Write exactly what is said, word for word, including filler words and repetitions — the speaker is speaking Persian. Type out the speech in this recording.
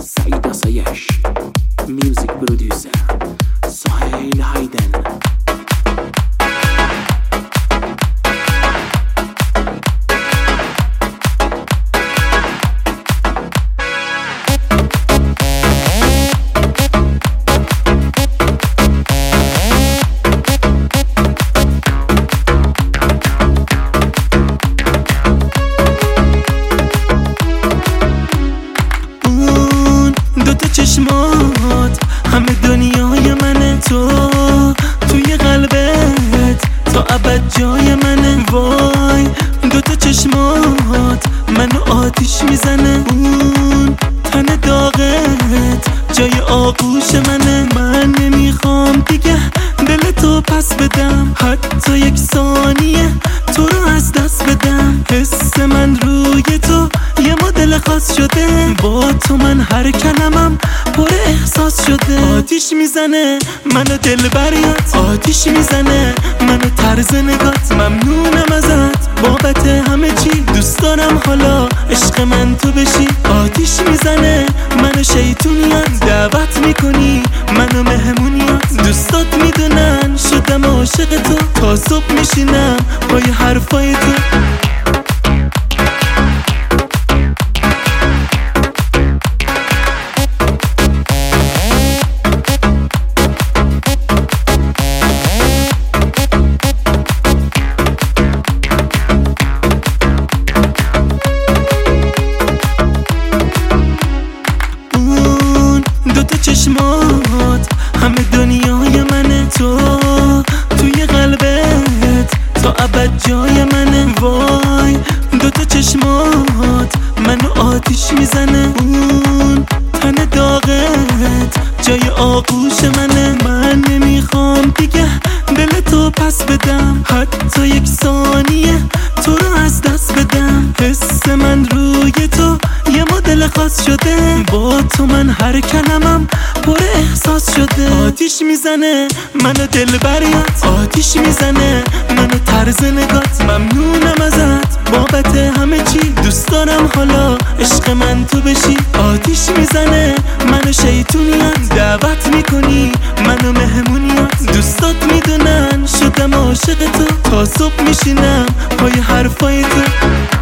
سعید آسایش، میوزیک پرودیوسر سهیل هایدن. چشمات همه دنیای منه، تو توی قلبت تا ابد جای منه. وای دوتا چشمات منو آتیش میزنه، اون تن داغت جای آغوش منه. من نمیخوام دیگه دل تو پس بدم، حتی یک ثانیه تو رو از دست بدم. حس من روی تو یه مدل خاص شده، با تو من هر کلمم پر احساس شده. آتیش میزنه منو دل بریات، آتیش میزنه منو طرز نگات. ممنونم ازت بابت همه چی، دوست دارم حالا عشق من تو بشی. آتیش میزنه منو شیطونیات، دعوت میکنی منو مهمونیات. دوستات میدونن شدم عاشق تو، تا صبح میشینم پای حرفای تو. چشمات همه دنیای منه، تو توی قلبت تا ابد جای منه. وای دوتا چشمات منو آتیش میزنه، اون تن داغت جای آغوش منه. من نمیخوام دیگه دل تو پس بدم، حتی یک ثانیه تو رو از دست بدم. حس من روی تو یه مدل خاص شده، با تو من هر کلمم پر احساس شده. آتیش میزنه منو دل بریات، آتیش میزنه منو طرز نگات. ممنونم ازت بابت همه چی، دوست دارم حالا عشق من تو بشی. آتیش میزنه منو شیطونیات، دعوت میکنی منو مهمونیات. دوستات میدونن شدم عاشق تو، تا صبح میشینم پای حرفای تو.